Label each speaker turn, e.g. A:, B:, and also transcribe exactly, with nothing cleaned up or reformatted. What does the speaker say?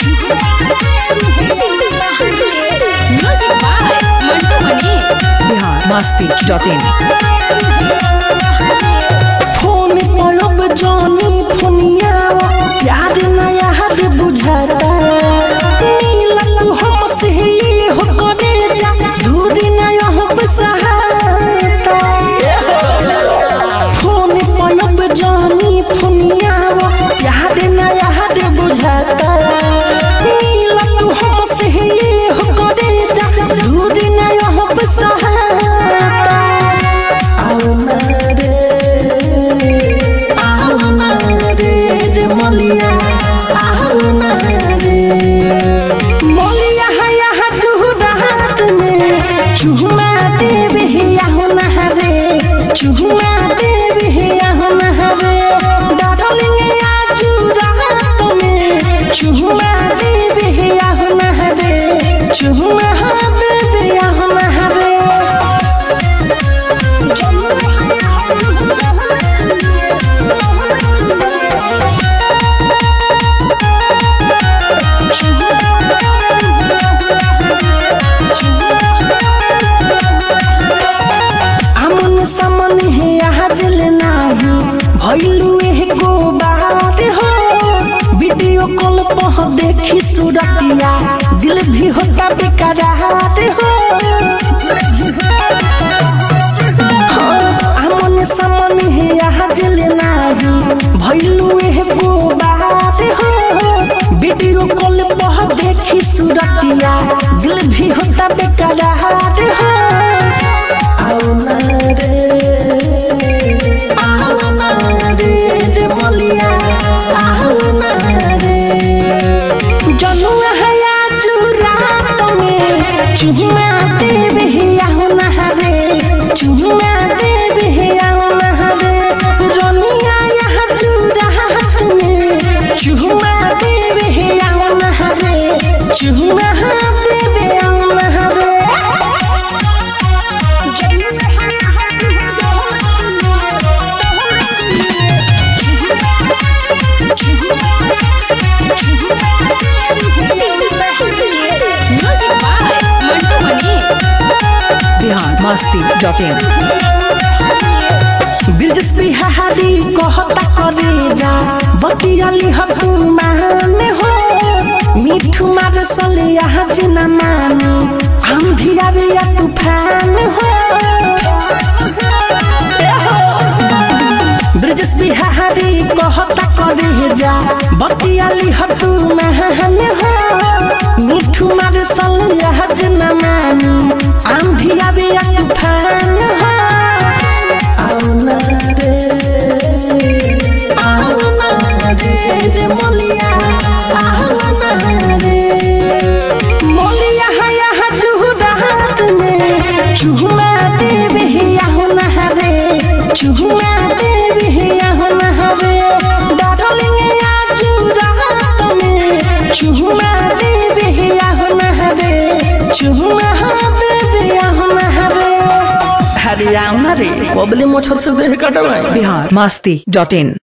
A: Music by Mantu Mani.
B: Bihar Masti dot in.
C: Phone पलब जानी फोनिया याद नया हद बुझाता मिला तू हमसे हो करे जा दूरी नया हो बसहाता फोन पलब जानी फोनिया याद नया हद बुझाता मिला तू हमसे हो करे जा दूरी नया हो बसहाता आओ ना मलिया मलिया है चुहरात में चुहमा देवे नहरे चुहमा देवे नहरे डालिंगे आज रात में चुहमा देवे नहरे चुहमा देवे नहरे भैलू एगो बात हो वीडियो कॉल पर देखी सूरतिया दिल भी होता बेकरार हो आमन सामन है यहाँ जल नाही भैलू एगो बात हो वीडियो कॉल पर देखी सूरतिया दिल भी होता बेकरार हो आओ ना रे मलिया जनुआ है आज रात में चुहमा देवे नहरे चुहमा देवे नहरे रनिया यहाँ रात में चुहमा देवे नहरे चुहमा देवे नहरे
A: music by Mantu Mani.
B: Bihar Masti dot in.
C: दिलचस्पी हारी कहता करे जा बतियाली हो तू माने हो मिठू मार सलिया जना मानी आंधी आवे या तूफान हो दिलचस्पी हारी कहता करे जा बतियाली हो तू माने हो मिठू मार सलिया जना मानी आंधी आवे या तूफान हो आओ ना रे आओ ना रे मलिया आओ ना रे मलिया है यहाँ चुहरात में चुहमा देवे नहरे चुहमा देवे नहरे डालिंगे आज रात में चुहमा देवे नहरे चुहमा देवे नहरे हरियाणा रे कोबली मोछर से देह कटवाई।
B: बिहार मस्ती डॉट इन।